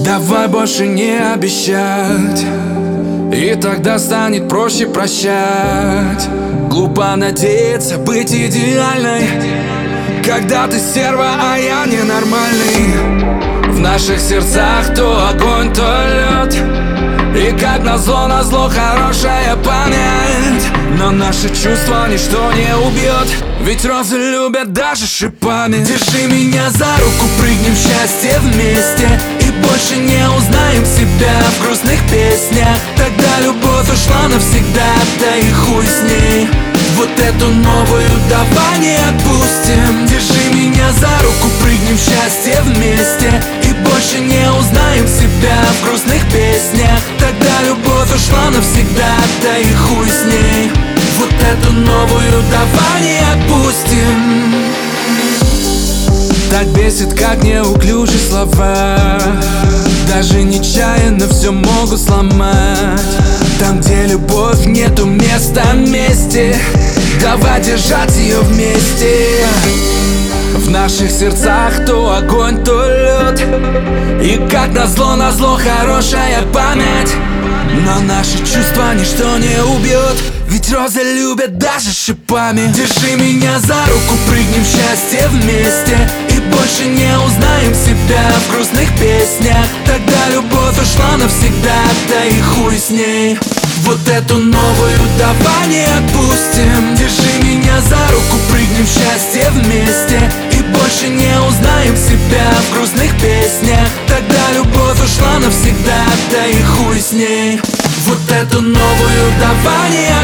Давай больше не обещать, и тогда станет проще прощать. Глупо надеяться быть идеальной, когда ты стерва, а я ненормальный. В наших сердцах то огонь, то лед, и как назло хорошая память. Но наши чувства ничто не убьет, ведь розы любят даже шипами. Держи меня за руку, прыгнем в счастье вместе, и больше не узнаем себя в грустных песнях. Тогда любовь ушла навсегда, да и хуй с ней. Вот эту новую давай не отпустим. Держи меня за руку, прыгнем в счастье вместе, и больше не узнаем себя в грустных песнях. Тогда любовь ушла навсегда, да и хуй с ней. Вот эту новую давай не отпустим. Так бесит, как неуклюжие слова, даже нечаянно все могут сломать. Там, где любовь, нету места мести, давай держать ее вместе. В наших сердцах то огонь, то лед, и как назло хорошая память. Но наши чувства ничто не убьет, ведь розы любят даже шипами. Держи меня за руку, прыгнем в счастье вместе, и больше не узнаем себя в грустных песнях. Тогда любовь ушла навсегда, да и хуй с ней. Вот эту новую давай не отпустим. Держи меня за руку, прыгнем в счастье вместе, и больше не узнаем себя в грустных песнях. Тогда любовь ушла навсегда, да и хуй с ней. Вот эту новую давай не